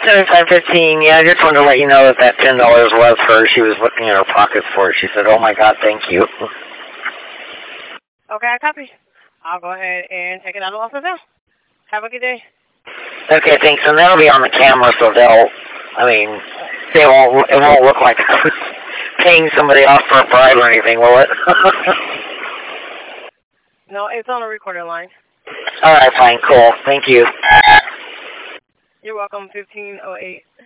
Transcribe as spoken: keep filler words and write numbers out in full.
seventy-five fifteen. Yeah, I just wanted to let you know that that ten dollars was her. She was looking at her pockets for it. She said, "Oh my God, thank you." Okay, I copy. I'll go ahead and take it out of office now. Have a good day. Okay, thanks. And that'll be on the camera, so they'll. I mean, they won't. It won't look like I was paying somebody off for a bribe or anything, will it? No, it's on a recorded line. All right, fine, cool. Thank you. You're welcome. fifteen oh eight.